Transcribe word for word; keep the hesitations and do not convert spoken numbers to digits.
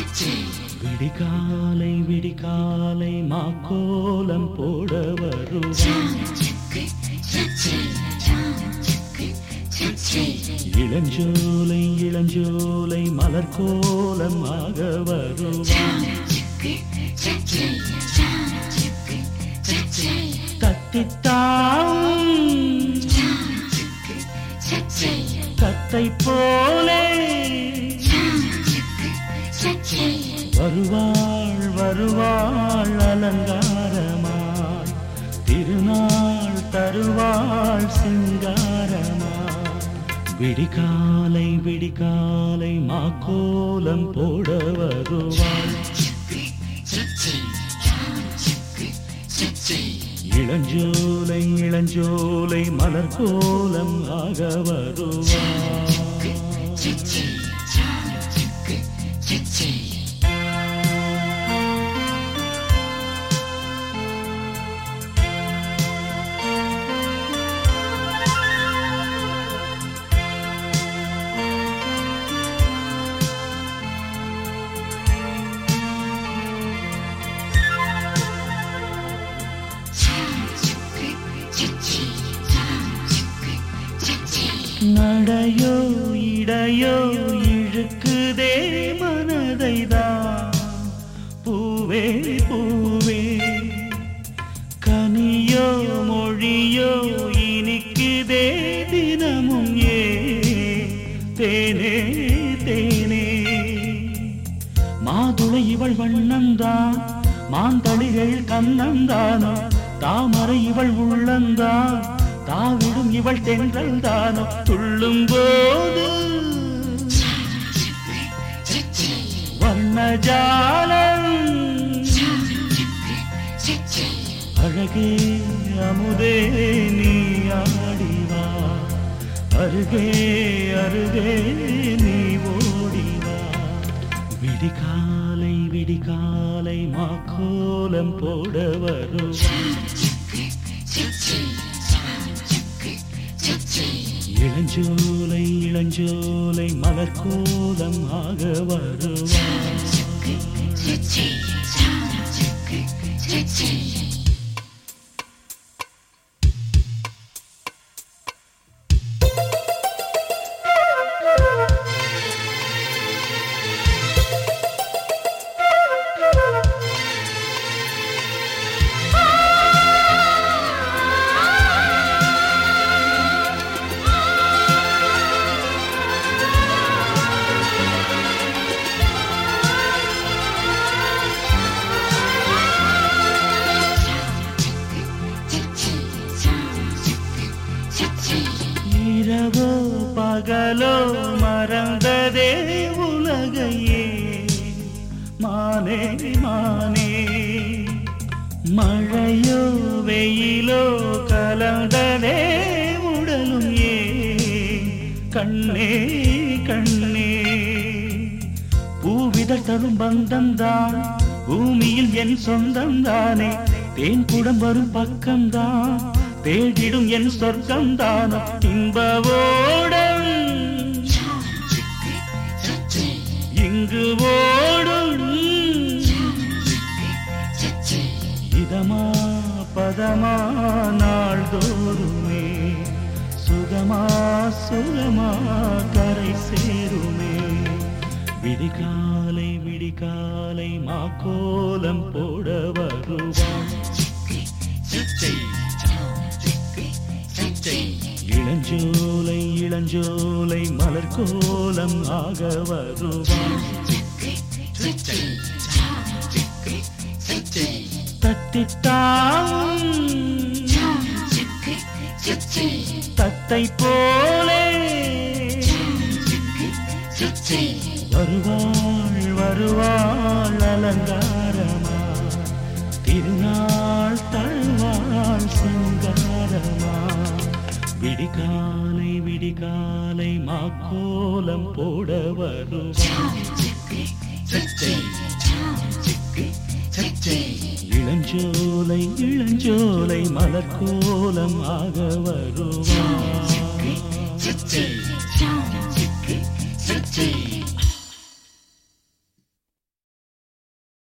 விடிகாலை விடிகாலை மாக்கோலம் போட வருவான். இளஞ்சோலை இளஞ்சோலை மலர் கோலம் ஆக வருவான். தத்தித்தாம் தத்தை போலே வருவாள் வருவாள் அலங்காரமாய், திருநாள் தருவாள் சிங்காரமாய். விடிகாலை விடிகாலை மாக்கோலம் போட வருவாள். இளஞ்சோலை இளஞ்சோலை மலர் கோலம் ஆக வருவாள். நடையோ இடையோ இழுக்குதே மனதைதான், பூவே பூவே கனியோ மொழியோ இனிக்குதே தினமும் ஏ தேனே தேனே. மாதுளை இவள் வண்ணந்தான், மாந்தளிகள் கண்ணந்தானோ, தாமரை இவள் உள்ளந்தான், தாவிடும் இவள் தென்றல் தானோ. துள்ளும் போது வண்ணஜாலம், அழகே அமுதே நீ ஆடிவா, அருகே அருகே நீ ஓடிவா. விடிகாலை விடிகாலை மாக்கோலம் போட வருவான். இளஞ்சோலை இளஞ்சோலை மலர் கோலம் ஆக வருவான். இரவோ பகலோ மறந்ததே உலகையே மானே மானே. மழையோ வெயிலோ கலந்ததே உடலும் ஏ கண்ணே கண்ணே. பூவிதழ் தரும் பந்தம்தான் பூமியில் என் சொந்தம்தானே, தேன் குடம் வரும் பக்கம்தான் தேடிடும் என் சொர்க்கம்தானோ. இன்பவோடும் இங்கு ஓடும் இதமா பதமா நாள்தோறுமே, சுகமா சுகமா கரை சேருமே. விடிகாலை விடிகாலை மாக்கோலம் போட வருவான். இளஞ்சோலை இளஞ்சோலை மலர் கோலம் ஆக வருவான். தத்தித்தாம் தத்தை போலே வருவாள் வருவாள் அலங்காரமா, திருநாள் தருவாள் சிங்காரமா. விடிகாலை விடிகாலை மாக்கோலம் போட வருவான். இளஞ்சோலை இளஞ்சோலை மலர் கோலம் ஆக வருவான்.